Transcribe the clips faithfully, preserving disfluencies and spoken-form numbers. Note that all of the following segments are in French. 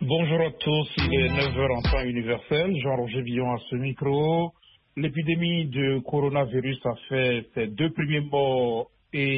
Bonjour à tous, il est neuf heures en temps universel. Jean-Roger Billon à ce micro. L'épidémie de coronavirus a fait ses deux premiers morts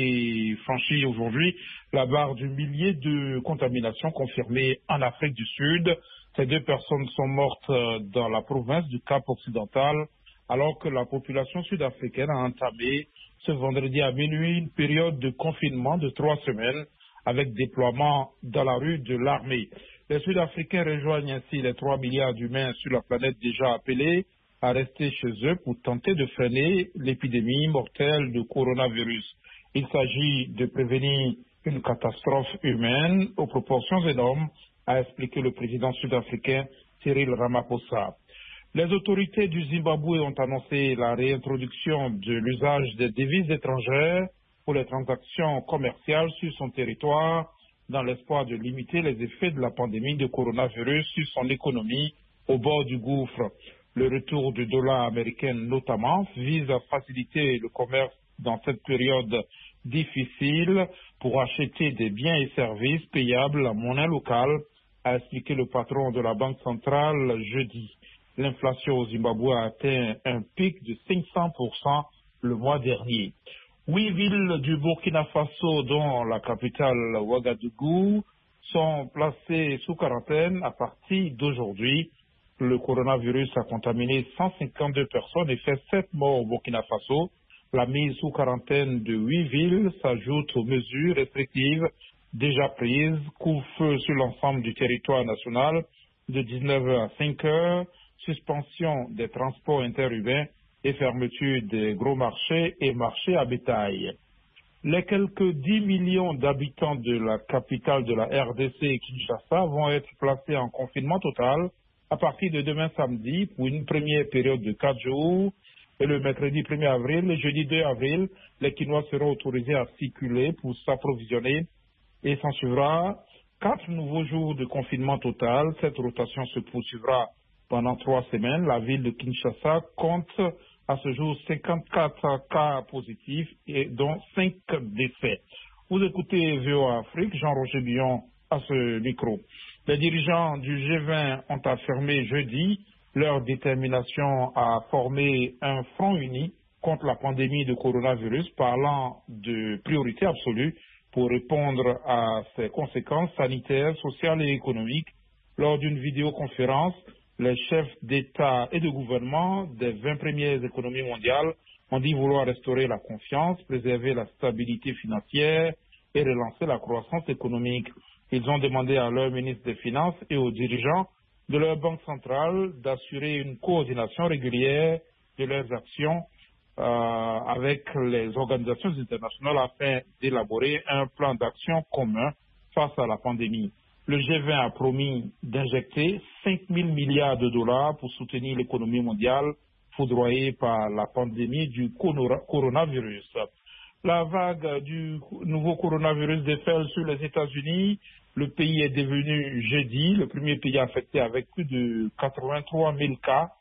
et franchit aujourd'hui la barre du millier de contaminations confirmées en Afrique du Sud. Ces deux personnes sont mortes dans la province du Cap-Occidental, alors que la population sud-africaine a entamé ce vendredi à minuit une période de confinement de trois semaines avec déploiement dans la rue de l'armée. Les Sud-Africains rejoignent ainsi les trois milliards d'humains sur la planète déjà appelés à rester chez eux pour tenter de freiner l'épidémie mortelle de coronavirus. Il s'agit de prévenir une catastrophe humaine aux proportions énormes, a expliqué le président sud-africain Cyril Ramaphosa. Les autorités du Zimbabwe ont annoncé la réintroduction de l'usage des devises étrangères pour les transactions commerciales sur son territoire, dans l'espoir de limiter les effets de la pandémie de coronavirus sur son économie au bord du gouffre. Le retour du dollar américain notamment vise à faciliter le commerce dans cette période difficile pour acheter des biens et services payables en monnaie locale, a expliqué le patron de la Banque centrale jeudi. L'inflation au Zimbabwe a atteint un pic de cinq cents pour cent le mois dernier. Huit villes du Burkina Faso, dont la capitale Ouagadougou, sont placées sous quarantaine à partir d'aujourd'hui. Le coronavirus a contaminé cent cinquante-deux personnes et fait sept morts au Burkina Faso. La mise sous quarantaine de huit villes s'ajoute aux mesures restrictives déjà prises, couvre-feu sur l'ensemble du territoire national de dix-neuf heures à cinq heures, suspension des transports interurbains et fermeture des gros marchés et marchés à bétail. Les quelques dix millions d'habitants de la capitale de la R D C, Kinshasa, vont être placés en confinement total à partir de demain samedi pour une première période de quatre jours. Et le mercredi premier avril, le jeudi deux avril, les Kinois seront autorisés à circuler pour s'approvisionner et s'en suivra quatre nouveaux jours de confinement total. Cette rotation se poursuivra pendant trois semaines. La ville de Kinshasa compte à ce jour cinquante-quatre cas positifs et dont cinq décès. Vous écoutez V O A Afrique, Jean-Roger Billon à ce micro. Les dirigeants du G vingt ont affirmé jeudi leur détermination à former un front uni contre la pandémie de coronavirus, parlant de priorité absolue pour répondre à ses conséquences sanitaires, sociales et économiques. Lors d'une vidéoconférence, les chefs d'État et de gouvernement des vingt premières économies mondiales ont dit vouloir restaurer la confiance, préserver la stabilité financière et relancer la croissance économique. Ils ont demandé à leur ministre des Finances et aux dirigeants de leur banque centrale d'assurer une coordination régulière de leurs actions euh, avec les organisations internationales afin d'élaborer un plan d'action commun face à la pandémie. Le G vingt a promis d'injecter cinq mille milliards de dollars pour soutenir l'économie mondiale foudroyée par la pandémie du coronavirus. La vague du nouveau coronavirus déferle sur les États-Unis. Le pays est devenu jeudi le premier pays affecté avec plus de quatre-vingt-trois mille cas.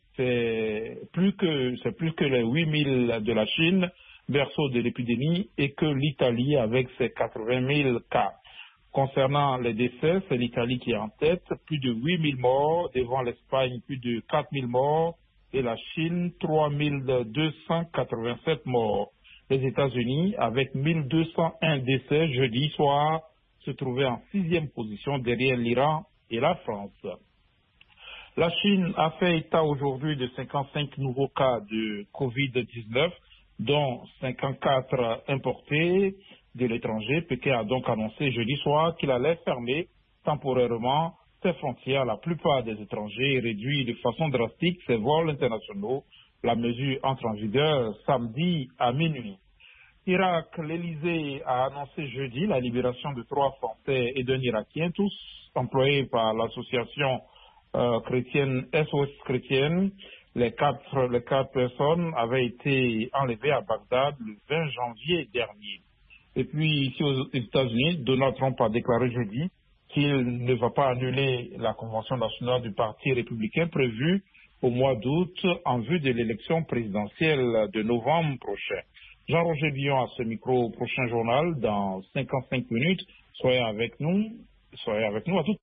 C'est plus que, c'est plus que les huit mille de la Chine, berceau de l'épidémie, et que l'Italie avec ses quatre-vingt mille cas. Concernant les décès, c'est l'Italie qui est en tête, plus de huit mille morts, devant l'Espagne plus de quatre mille morts et la Chine trois mille deux cent quatre-vingt-sept morts. Les États-Unis, avec mille deux cent un décès jeudi soir, se trouvaient en sixième position derrière l'Iran et la France. La Chine a fait état aujourd'hui de cinquante-cinq nouveaux cas de covid dix-neuf, dont cinquante-quatre importés de l'étranger. Pékin a donc annoncé jeudi soir qu'il allait fermer temporairement ses frontières à la plupart des étrangers et réduire de façon drastique ses vols internationaux. La mesure entre en vigueur samedi à minuit. Irak, l'Élysée a annoncé jeudi la libération de trois Français et d'un Irakien, tous employés par l'association euh, chrétienne S O S chrétienne. Les quatre, les quatre personnes avaient été enlevées à Bagdad le vingt janvier dernier. Et puis, ici aux États-Unis, Donald Trump a déclaré jeudi qu'il ne va pas annuler la Convention nationale du Parti républicain prévue au mois d'août en vue de l'élection présidentielle de novembre prochain. Jean-Roger Billon à ce micro au prochain journal dans cinquante-cinq minutes. Soyez avec nous, soyez avec nous à tout